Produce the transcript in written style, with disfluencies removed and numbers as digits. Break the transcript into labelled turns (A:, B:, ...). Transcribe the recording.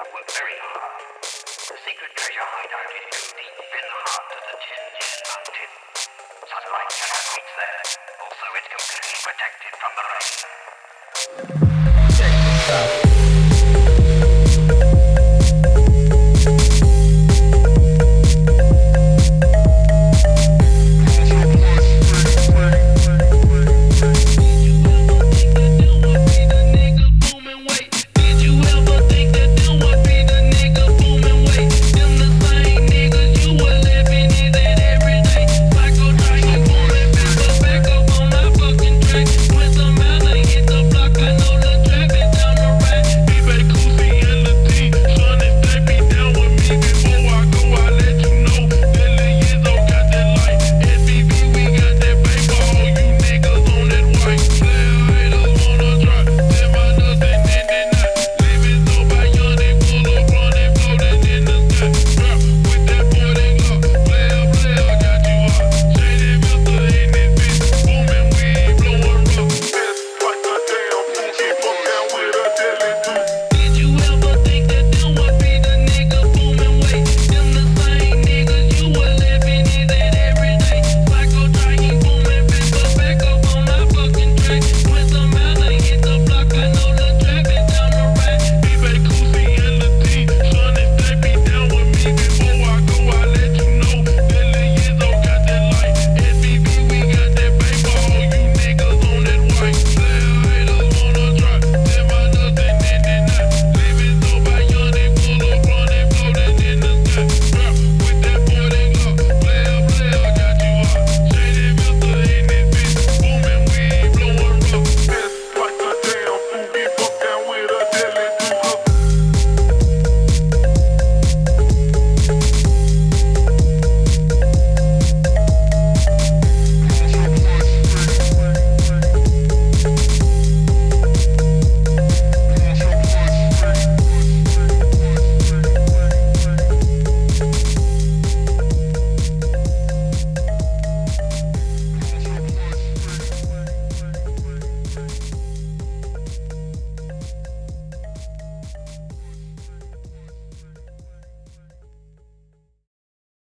A: work very hard. The secret treasure hideout is deep in the heart of the Jinjin Mountain. Sunlight cannot reach there. Also, it's completely protected from the rain.
B: Check this out.